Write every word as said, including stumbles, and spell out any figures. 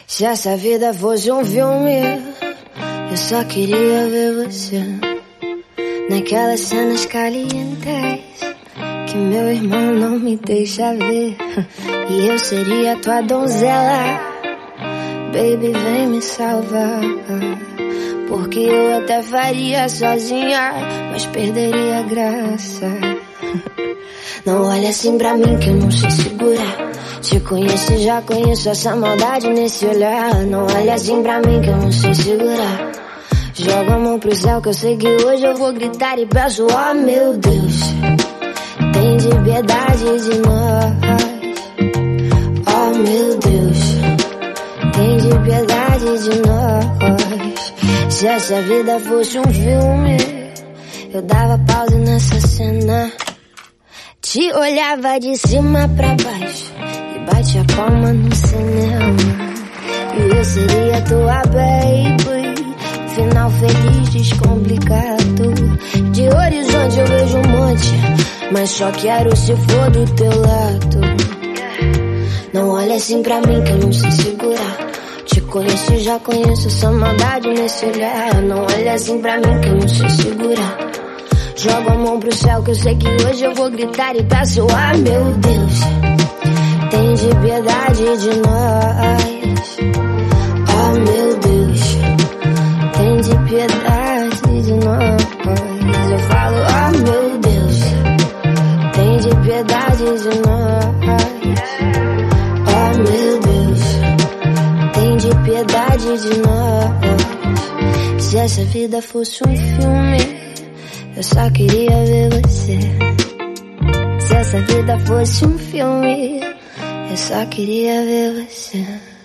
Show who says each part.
Speaker 1: Se essa vida fosse um filme, eu só queria ver você naquelas cenas calientes que meu irmão não me deixa ver. E eu seria tua donzela, baby, vem me salvar. Porque eu até faria sozinha, mas perderia a graça. Não olha assim pra mim que eu não sei segurar. Te conheço e já conheço essa maldade nesse olhar. Não olha assim pra mim que eu não sei segurar. Joga a mão pro céu que eu sei que hoje eu vou gritar e peço, oh meu Deus, tem de piedade de nós. Oh meu Deus, tem de piedade de nós. Se essa vida fosse um filme, eu dava pausa nessa cena. Te olhava de cima pra baixo e bate a palma no cinema. E eu seria tua baby, final feliz, descomplicado. De horizonte eu vejo um monte, mas só quero se for do teu lado. Não olha assim pra mim que eu não sei segurar. Te conheço e já conheço essa maldade nesse olhar. Não olha assim pra mim que eu não sei segurar. Joga a mão pro céu que eu sei que hoje eu vou gritar e peço, ah meu Deus, tem de piedade de nós. Oh meu Deus, tem de piedade de nós. Eu falo, oh meu Deus, tem de piedade de nós. Oh meu Deus, tem de piedade de nós. Se essa vida fosse um filme, eu só queria ver você. Se essa vida fosse um filme, eu só queria ver você.